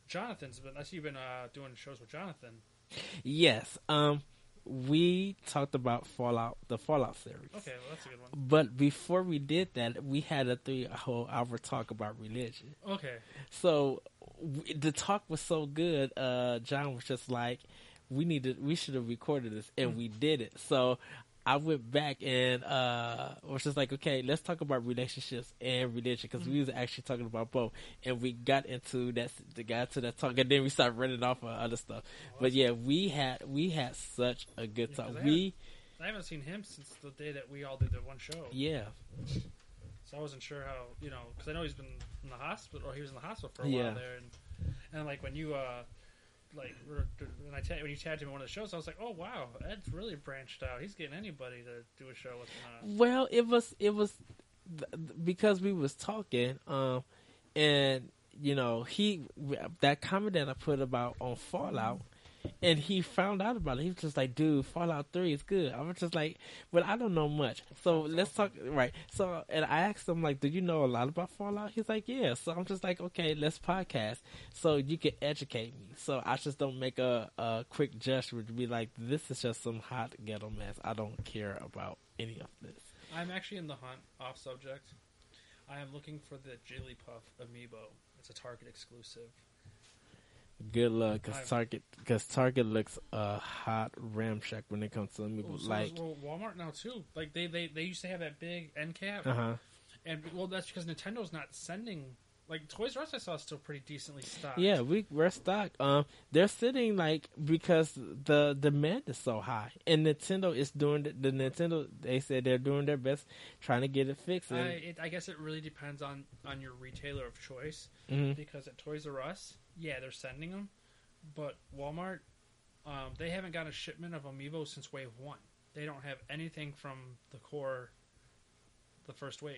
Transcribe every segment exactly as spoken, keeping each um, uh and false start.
Jonathan's been. I see you've been uh, doing shows with Jonathan. Yes. Um, we talked about Fallout, the Fallout series. Okay, well that's a good one. But before we did that, we had a three whole hour talk about religion. Okay. So w- the talk was so good. Uh, John was just like, "We needed, we should have recorded this," and mm-hmm. we did it. So I went back and uh, was just like, "Okay, let's talk about relationships and religion," because mm-hmm. we was actually talking about both, and we got into that, the got to that talk, and then we started running off of other stuff. Oh, but yeah, we had we had such a good yeah, talk. I We. I haven't seen him since the day that we all did the one show. Yeah. So I wasn't sure how, you know, because I know he's been in the hospital, or he was in the hospital for a yeah. while there, and and like when you, uh, like when I ta- when you tagged him in one of the shows, I was like, oh wow, Ed's really branched out. He's getting anybody to do a show with him. Well, it was it was th- because we was talking, um, and you know he that comment that I put about on Fallout. And he found out about it. He was just like, dude, Fallout three is good. I was just like, well, I don't know much. So let's talk, right. So, and I asked him, like, do you know a lot about Fallout? He's like, yeah. So I'm just like, okay, let's podcast. So you can educate me. So I just don't make a, a quick gesture to be like, this is just some hot ghetto mess. I don't care about any of this. I'm actually in the hunt, off subject. I am looking for the Jigglypuff amiibo. It's a Target exclusive. Good luck, because Target, cause Target looks uh, hot ramshack when it comes to amiibo. Oh, so like well, Walmart now too. Like they, they, they used to have that big end cap, uh-huh. and well, that's because Nintendo's not sending. Like Toys R Us, I saw is still pretty decently stocked. Yeah, we we're stocked. Um, they're sitting like because the demand is so high, and Nintendo is doing the, the Nintendo. They said they're doing their best trying to get it fixed. I, it, I guess it really depends on, on your retailer of choice, mm-hmm. because at Toys R Us, yeah, they're sending them, but Walmart, um, they haven't got a shipment of Amiibo since Wave One. They don't have anything from the core, the first wave.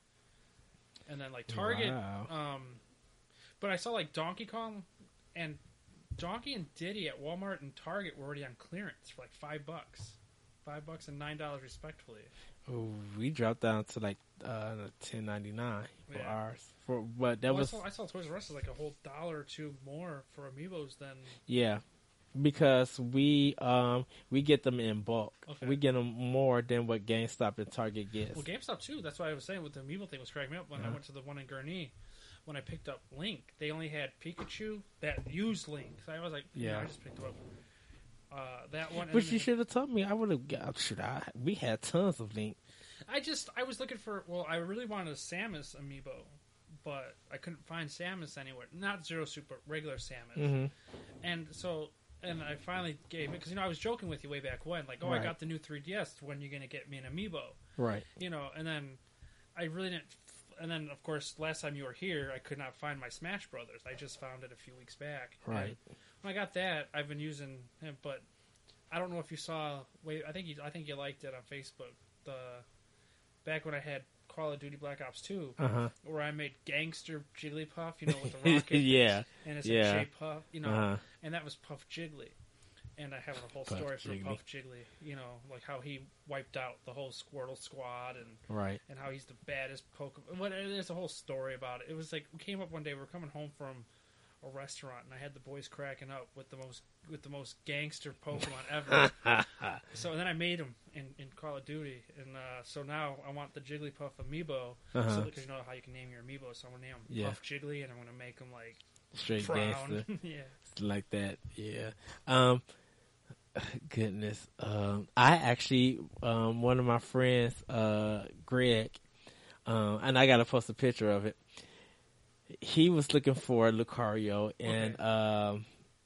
And then like Target, wow. um, but I saw like Donkey Kong and Donkey and Diddy at Walmart and Target were already on clearance for like five bucks, five bucks and nine dollars respectively. Oh, we dropped down to like uh, ten ninety nine for yeah. ours. For but that well, was I saw, I saw Toys R Us is like a whole dollar or two more for Amiibos than yeah. Because we um we get them in bulk. Okay. We get them more than what GameStop and Target gets. Well, GameStop too. That's why I was saying with the Amiibo thing was cracking me up when uh-huh. I went to the one in Gurnee. When I picked up Link, they only had Pikachu that used Link. So I was like, yeah, yeah I just picked up uh, that one. Which you should have told me. I would have got. Should I? We had tons of Link. I just I was looking for. Well, I really wanted a Samus Amiibo, but I couldn't find Samus anywhere. Not Zero Suit, but regular Samus. Mm-hmm. And so. And I finally gave it, because, you know, I was joking with you way back when, like, oh, right. I got the new three D S, when are you going to get me an Amiibo? Right. You know, and then I really didn't, f- and then, of course, last time you were here, I could not find my Smash Brothers. I just found it a few weeks back. Right. And when I got that, I've been using him, but I don't know if you saw, wait, I think you, I think you liked it on Facebook, the, back when I had Call of Duty Black Ops two, uh-huh. where I made Gangster Jigglypuff, you know, with the rocket. yeah. And it's yeah. a J-Puff, you know, uh-huh. and that was Puff Jiggly. And I have a whole Puff story Jiggly. for Puff Jiggly, you know, like how he wiped out the whole Squirtle squad, and right. and how he's the baddest Pokemon. What, there's a whole story about it. It was like, we came up one day, we were coming home from a restaurant, and I had the boys cracking up with the most with the most gangster Pokemon ever. So and then I made him in, in Call of Duty, and uh, so now I want the Jigglypuff Amiibo, uh-huh. so because you know how you can name your Amiibo. So I'm gonna name him yeah. Puff Jiggly, and I'm gonna make him like straight frown. gangster, yeah, like that. Yeah. Um. Goodness. Um. I actually, um, one of my friends, uh, Greg, um, and I gotta post a picture of it. He was looking for Lucario and okay. um,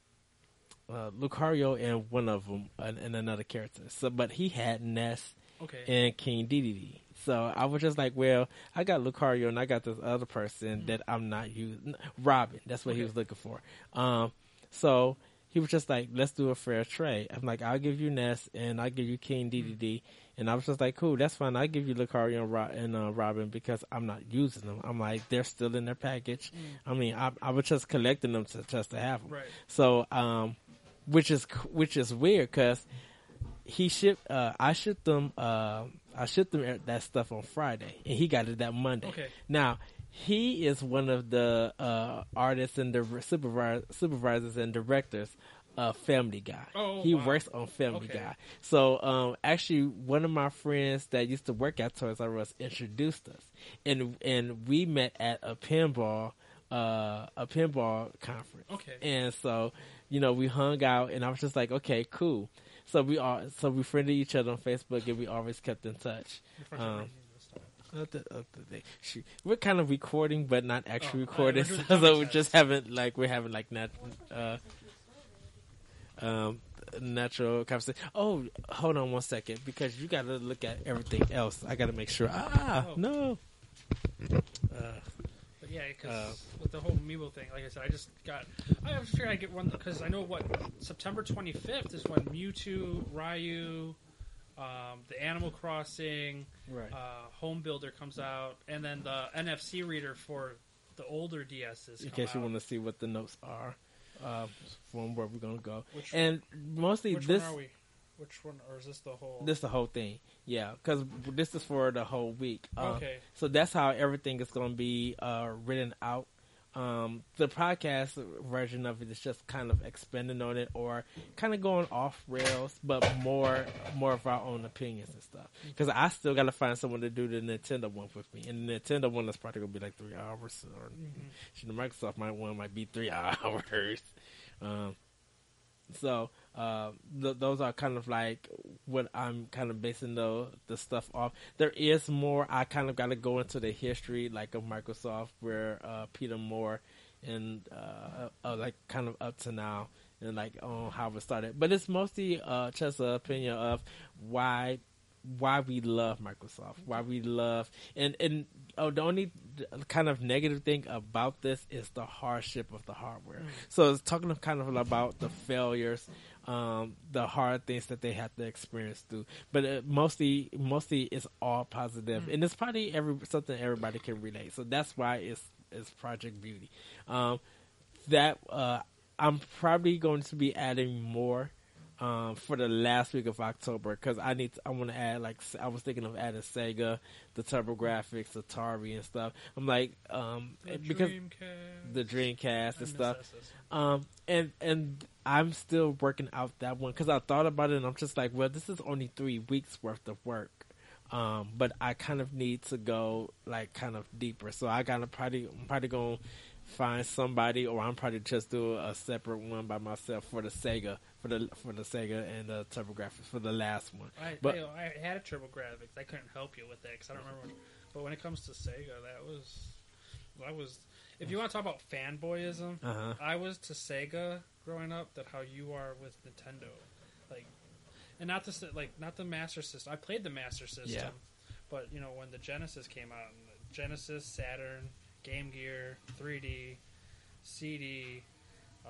uh, Lucario and one of them and, and another character. So, but he had Ness okay. and King Dedede. So I was just like, well, I got Lucario and I got this other person mm-hmm. that I'm not using. Robin. That's what okay. he was looking for. Um, so he was just like, let's do a fair trade. I'm like, I'll give you Ness and I'll give you King Dedede. Mm-hmm. And I was just like, cool, that's fine. I'll give you Lucario and, Ro- and uh, Robin because I'm not using them. I'm like, they're still in their package. Mm. I mean, I, I was just collecting them to, just to have them. Right. So, um, which is which is weird because he shipped. Uh, I shipped them. Uh, I shipped them that stuff on Friday, and he got it that Monday. Okay. Now he is one of the uh, artists and the supervisor, supervisors and directors of Family Guy. Oh, he wow. works on Family Okay. Guy. So um, actually, one of my friends that used to work at Toys R Us introduced us, and and we met at a pinball uh, a pinball conference. Okay. And so, you know, we hung out, and I was just like, okay, cool. So we all so we friended each other on Facebook, and we always kept in touch. Um, Other, other thing. Shoot. We're kind of recording, but not actually Oh, recording. we're doing So, dummy we test. just haven't like we're having like nat, uh, um, natural conversation. Oh, hold on one second, because you got to look at everything else. I got to make sure. Ah, Oh. no. Uh, But yeah, because Uh, with the whole Amiibo thing, like I said, I just got. I was figuring I'd get one because I know what September twenty-fifth is when Mewtwo, Ryu, um, the Animal Crossing, right. uh, Home Builder comes out, and then the N F C reader for the older D Ss. In come case you out. want to see what the notes are, uh, from where we're gonna go, Which, and mostly which this. one are we? Which one, or is this the whole? This the whole thing, yeah, because this is for the whole week. Um, Okay. So that's how everything is going to be uh, written out. Um, the podcast version of it is just kind of expanding on it, or kind of going off rails, but more more of our own opinions and stuff. Because I still got to find someone to do the Nintendo one with me, and the Nintendo one is probably going to be like three hours, or Mhm. the Microsoft might one might be three hours. Um, so uh, th- those are kind of like what I'm kind of basing the the stuff off. There is more. I kind of got to go into the history, like of Microsoft, where uh, Peter Moore and uh, uh, like kind of up to now, and like on how it started. But it's mostly uh, just an opinion of why why we love Microsoft, why we love, and and oh, the only kind of negative thing about this is the hardship of the hardware. So it's talking kind of about the failures, um, the hard things that they have to experience through. But it mostly, mostly it's all positive, and it's probably every something everybody can relate. So that's why it's it's Project Beauty. Um, that uh, I'm probably going to be adding more. Um, for the last week of October, because I need, to, I want to add like I was thinking of adding Sega, the TurboGrafx, Atari, and stuff. I'm like, um, The because Dreamcast. the Dreamcast I and miss stuff. that system. Um, and and I'm still working out that one because I thought about it, and I'm just like, well, this is only three weeks worth of work. Um, but I kind of need to go like kind of deeper, so I gotta probably I'm probably gonna find somebody, or I'm probably just do a separate one by myself for the Sega, for the for the Sega and the TurboGrafx for the last one. I, But- I, I had a TurboGrafx. I couldn't help you with that because I don't remember. Which, but when it comes to Sega, that was that was. If you want to talk about fanboyism, Uh huh. I was to Sega growing up. That how you are with Nintendo, like, and not the s- like not the Master System. I played the Master System, Yeah. but you know when the Genesis came out, and the Genesis, Saturn, Game Gear, three D, C D, uh,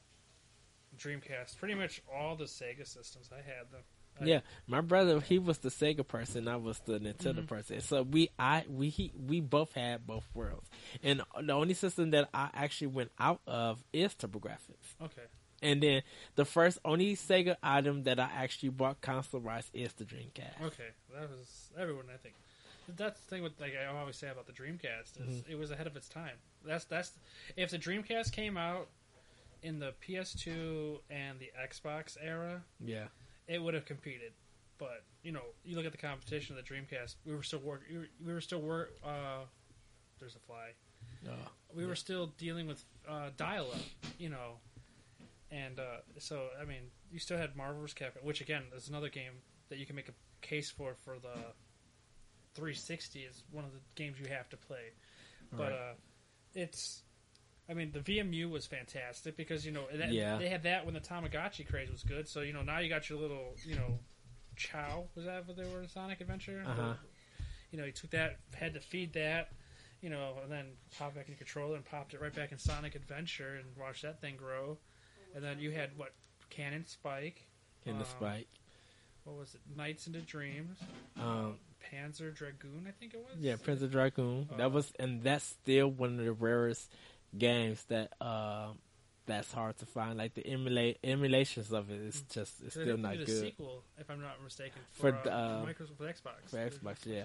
Dreamcast, pretty much all the Sega systems. I had them. I- Yeah, my brother, he was the Sega person, I was the Nintendo Mhm. person. So we, I, we, he, we both had both worlds, and the only system that I actually went out of is TurboGrafx. Okay. And then the first only Sega item that I actually bought console wise is the Dreamcast. Okay, that was everyone. I think that's the thing with like I always say about the Dreamcast is Mhm. it was ahead of its time. That's that's if the Dreamcast came out in the P S two and the Xbox era, Yeah, it would have competed. But you know, you look at the competition of the Dreamcast. We were still work. We were, we were still work. Uh, there's a fly. uh, We Yeah. were still dealing with uh, dial-up. You know. And uh, so, I mean, you still had Marvel versus. Capcom, which again is another game that you can make a case for for the three sixty is one of the games you have to play. But Right. uh, it's, I mean, the V M U was fantastic because you know that, Yeah. they had that when the Tamagotchi craze was good. So you know now you got your little you know Chow, was that what they were in Sonic Adventure? Uh-huh. You know, you took that, had to feed that. You know, and then popped back in your controller and popped it right back in Sonic Adventure and watched that thing grow. And then you had what Cannon Spike, in the um, Spike. what was it? Nights into Dreams, Um, Panzer Dragoon, I think it was. yeah, Prince of Dragoon. Uh, that was, and that's still one of the rarest games that uh, that's hard to find. Like the emulate emulations of it is just it's They still did not a good sequel, if I'm not mistaken, For for, the, uh, uh, Microsoft for Xbox. for Xbox. Yeah,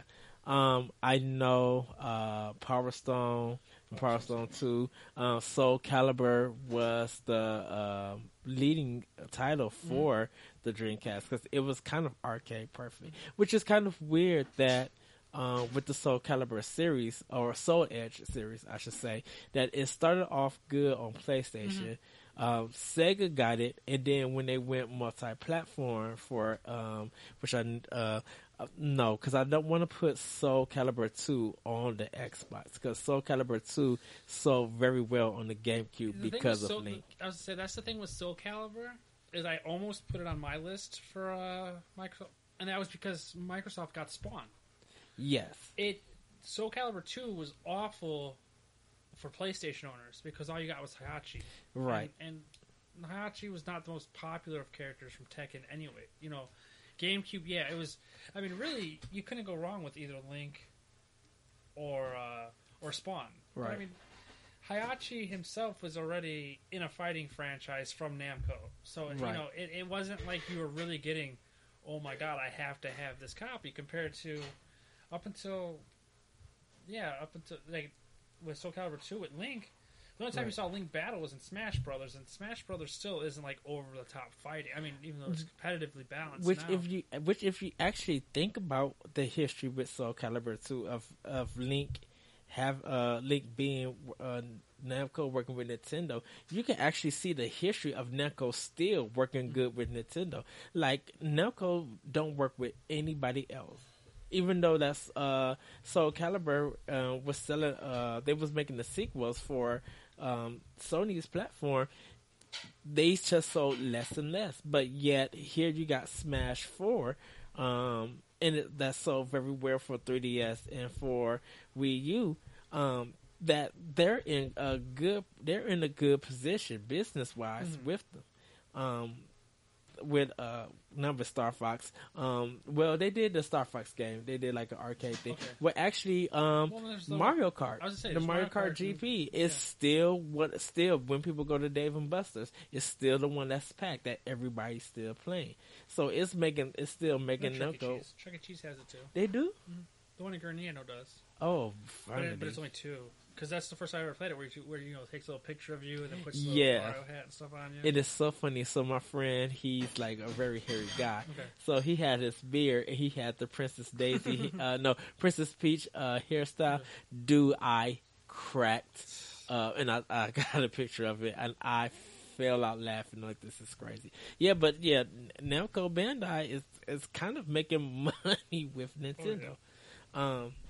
Um, I know uh, Power Stone, Power Stone Two, uh, Soul Calibur was the uh, leading title for mm-hmm. the Dreamcast because it was kind of arcade perfect, which is kind of weird that. Uh, with the Soul Calibur series, or Soul Edge series, I should say, that it started off good on PlayStation. Mm-hmm. Um, Sega got it, and then when they went multi-platform for, um, which I, uh, uh no, because I don't want to put Soul Calibur two on the Xbox, because Soul Calibur two sold very well on the GameCube the because of Soul, Link. I was say that's the thing with Soul Calibur, is I almost put it on my list for uh, Microsoft, and that was because Microsoft got Spawn. Yes. It Soul Calibur two was awful for PlayStation owners because all you got was Heihachi. Right. And, and Heihachi was not the most popular of characters from Tekken anyway. You know, GameCube, yeah, it was... I mean, really, you couldn't go wrong with either Link or uh, or Spawn. Right. But, I mean, Heihachi himself was already in a fighting franchise from Namco. So, right. you know, it, it wasn't like you were really getting, oh my god, I have to have this copy, compared to... Up until, yeah, up until, like, with Soul Calibur two with Link, the only time right. you saw Link battle was in Smash Brothers, and Smash Brothers still isn't, like, over-the-top fighting. I mean, even though it's competitively balanced which now. If you, which, if you actually think about the history with Soul Calibur two of, of Link, have uh, Link being uh, Namco working with Nintendo, you can actually see the history of Namco still working good with Nintendo. Like, Namco don't work with anybody else. Even though that's uh, Soul Calibur uh, was selling, uh, they was making the sequels for um, Sony's platform. They just sold less and less. But yet here you got Smash Four, um, and it, that sold very well for three D S and for Wii U. Um, that they're in a good, they're in a good position business wise mm-hmm. with them. Um, with uh number Star Fox. Um well they did the Star Fox game. They did like an arcade thing. Okay. Well actually um well, the, Mario Kart. Say, the Mario, Mario Kart, Kart G P is yeah. still what still when people go to Dave and Buster's, it's still the one that's packed that everybody's still playing. So it's making it's still making them go. Chuck E. Cheese has it too. They do? Mm-hmm. The one in Garniano does. Oh, but, it, but it's only two. Because that's the first time I ever played it, where you, where you know takes a little picture of you and then puts a little yeah. Mario hat and stuff on you. It is so funny. So my friend, he's like a very hairy guy. Okay. So he had his beard and he had the Princess Daisy, uh, no Princess Peach uh, hairstyle. Do I cracked? Uh, and I, I got a picture of it, and I fell out laughing like this is crazy. Yeah, but yeah, Namco Bandai is is kind of making money with Nintendo. Oh, yeah. Um.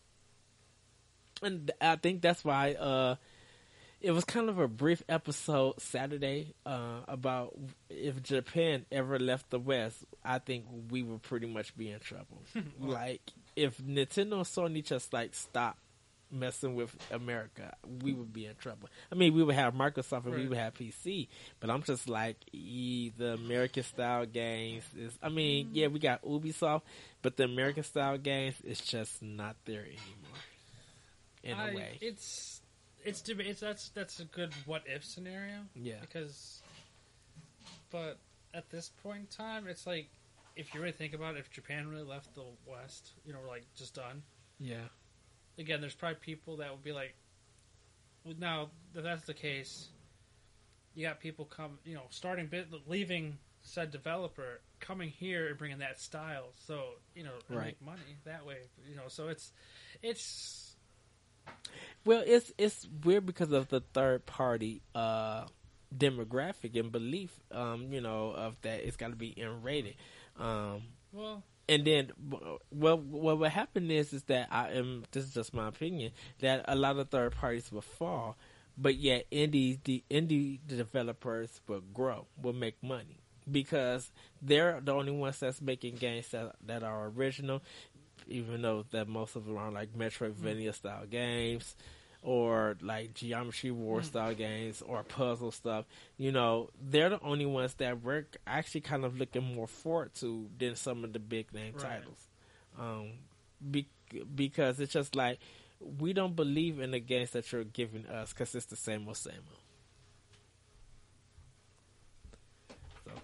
And I think that's why uh, it was kind of a brief episode Saturday uh, about if Japan ever left the West, I think we would pretty much be in trouble. Like, if Nintendo and Sony just, like, stopped messing with America, we would be in trouble. I mean, we would have Microsoft and right. we would have P C, but I'm just like, e, the American-style games is, I mean, yeah, we got Ubisoft, but the American-style games is just not there anymore. In a I, way, it's it's it's that's that's a good what if scenario. Yeah, because, but at this point in time, it's like if you really think about it, if Japan really left the West, you know, like just done. Yeah. Again, there's probably people that would be like, well, now if that's the case, you got people come, you know, starting bit leaving said developer coming here and bringing that style, so you know, right. make money that way. You know, so it's it's. Well, it's it's weird because of the third party uh, demographic and belief, um, you know, of that it's got to be N rated. Um, well, and then, well, well, what happened is is that I am. This is just my opinion that a lot of third parties will fall, but yet indie the indie developers will grow, will make money because they're the only ones that's making games that that are original. Even though that most of them are like Metroidvania mm. style games or like Geometry War mm. style games or puzzle stuff, you know, they're the only ones that we're actually kind of looking more forward to than some of the big name right. titles. Um, be- because it's just like, we don't believe in the games that you're giving us because it's the same old, same old. So,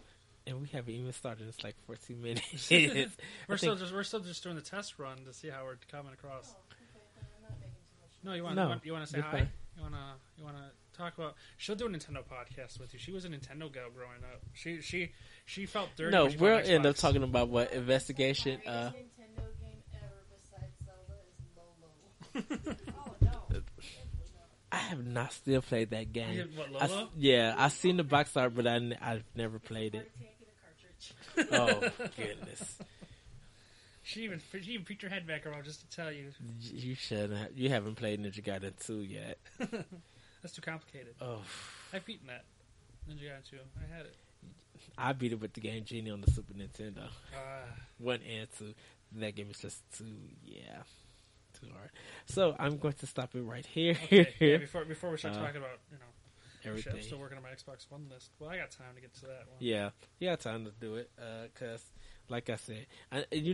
And we haven't even started. It's like fourteen minutes. we're I still think- just we're still just doing the test run to see how we're coming across. Oh, okay, then I'm not making too much No, you want No, you want, you want to say you're hi? fine. You want to you want to talk about? She'll do a Nintendo podcast with you. She was a Nintendo girl growing up. She she she felt dirty. no, when she we'll bought end up Xbox. talking about what investigation. The Uh, greatest Nintendo game ever besides Zelda is Lolo. oh no. Definitely not. I have not still played that game. You- What I s- Lolo? yeah, I've seen the box art, but I n- I've never played it. Can't get a cartridge. Oh goodness, She even she even peeked her head back around just to tell you you shouldn't. Have, you haven't played Ninja Gaiden two yet. that's too complicated. Oh, I've beaten that Ninja Gaiden two. I had it. I beat it with the game Genie on the Super Nintendo. Uh, One and two. That game is just too, yeah, too hard. So I'm going to stop it right here. okay. Yeah, before before we start Uh, talking about you know shit, Everything. I'm still working on my Xbox One list. Well, I got time to get to that one. Yeah, you got time to do it because, like I said, I, you